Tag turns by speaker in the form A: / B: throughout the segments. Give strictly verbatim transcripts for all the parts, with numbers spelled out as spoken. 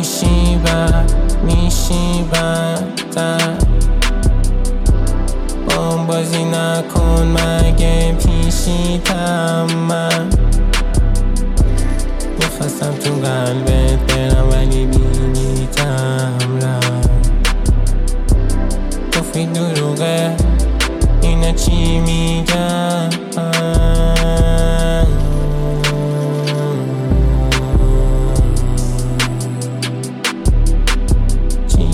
A: میشی بر میشی بدتر. بام بازی نکن مگه پیشیتم. من میخواستم تو قلبت برم ولی بینیتم رفت. گفتی دروغه اینا چی میگن. چی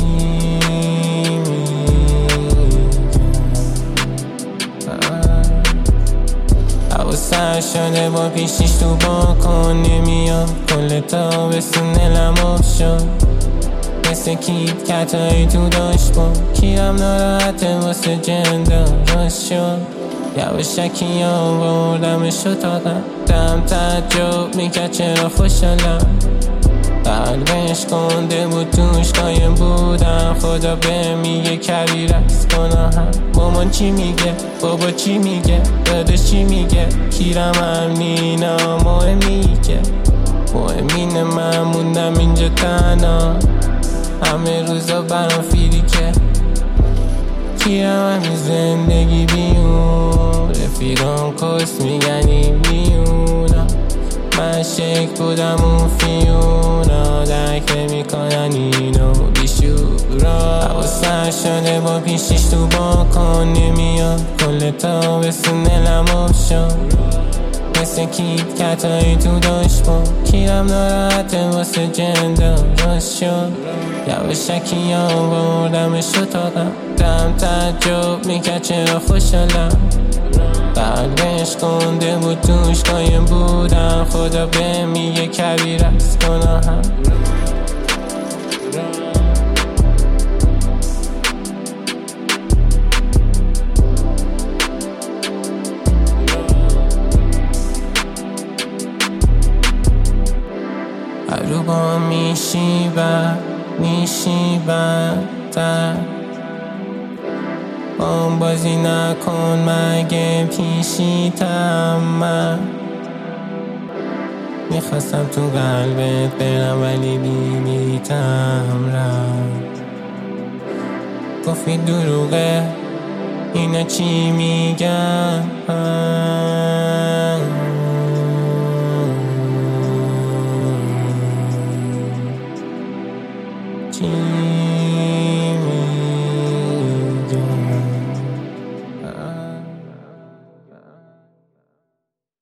A: سر شده با پیشیش تو باکن نمیاد. کل تابستون دلم آب شد مثل کیت کتایی تو داشت با کیرم ناراحته واسه جنده راست شد. یواشکی آوردمش اتاقم دم تعجب میکرد چرا خوشحالم. قلبش کنده بود توش قایم بودم. خدا به میگه کبیر از گناهم. مامان چی میگه بابا چی میگه داداش چی میگه کیرم امنینا مهمی که مهمینه. من موندم اینجا تنها همه روزا برام فیری که کیرم همین زندگی بیون. رفیقان کس میگنی بیونا من شک بودم اون فیونا درک نمیکنن اینو بیشورا. حواسم شده با پیشیش تو باکن نمیاد. کل تابستون دلم آب شد مثل کیت کتایی تو داشت با کیرم ناراحته واسه جنده راست شد. یواشکی آوردمش اتاقم دم تعجب میکرد چرا خوشحالم. قلبش کنده بود توش قایم بودم. خدا به میگه کبیر از گناهم. هر رو با میشی بر میشی بدتر. بام بازی نکن مگه پیشیتم. من میخواستم تو قلبت برم ولی بینیتم رفت. گفتی دروغه اینا چی میگن.